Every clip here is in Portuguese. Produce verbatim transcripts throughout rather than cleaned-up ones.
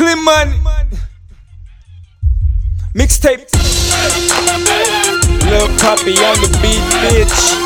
Clean money. Mixtape. Lil Puppy on the beat, bitch.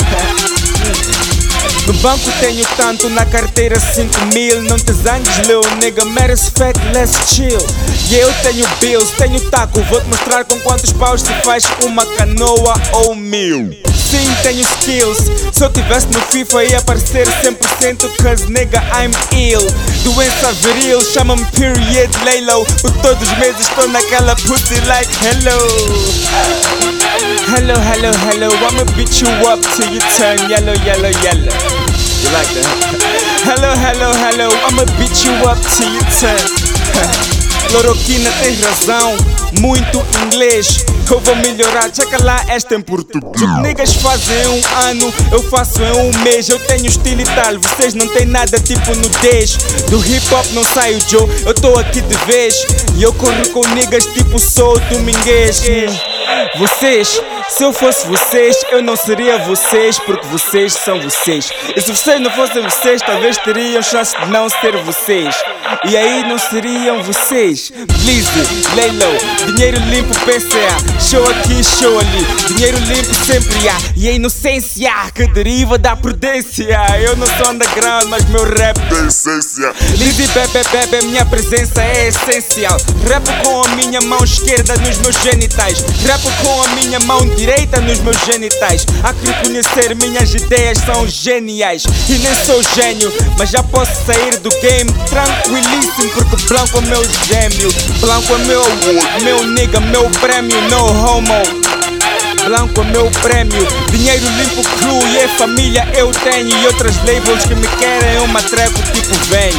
No banco tenho tanto, na carteira cinco mil. Não te zangues, Lil nigga, merece fat, let's chill. E eu tenho bills, tenho taco. Vou-te mostrar com quantos paus se faz uma canoa ou mil. Sim, tenho skills. Se eu tivesse no FIFA ia aparecer cem por cento, cause nigga I'm ill. Doença viril, chama-me period Laylo. Por todos os meses estou naquela pussy like hello. Hello, hello, hello, I'ma beat you up till you turn yellow, yellow, yellow. You like that? Hello, hello, hello, I'ma beat you up till you turn. Cloroquina, tens razão, muito inglês. Eu vou melhorar, checa lá esta em português. Os niggas fazem um ano, eu faço em um mês. Eu tenho estilo e tal, vocês não têm nada tipo nudez. Do hip hop não saio Joe, eu tô aqui de vez. E eu corro com niggas tipo sou dominguês. Vocês, se eu fosse vocês, eu não seria vocês, porque vocês são vocês. E se vocês não fossem vocês, talvez teriam chance de não ser vocês. E aí não seriam vocês. Blizzy, Laylo, dinheiro limpo P C A. Show aqui, show ali, dinheiro limpo sempre há. E a inocência que deriva da prudência. Eu não sou underground, mas meu rap é essência. Lizzy, bebe, bebe, minha presença é essencial. Rapo com a minha mão esquerda nos meus genitais. Rapo com a minha mão direita nos meus genitais. Há que reconhecer, minhas ideias são geniais. E nem sou gênio, mas já posso sair do game tranquilíssimo, porque branco é meu gêmeo. Branco é meu, meu nigga, meu prêmio, no homo. Branco é meu prêmio, dinheiro limpo cru e é família eu tenho. E outras labels que me querem eu matreco tipo vem.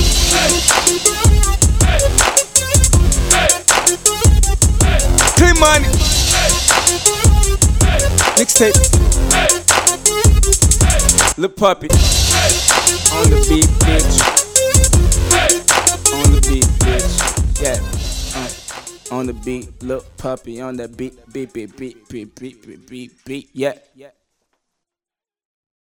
Clean money. Mixtape. Lil Puppy on the beat, bitch. On the beat, bitch. Yeah. Uh, on the beat, Lil Puppy on the beat, beat, beat, beat, beat, beat, beat, beat, beat. Yeah.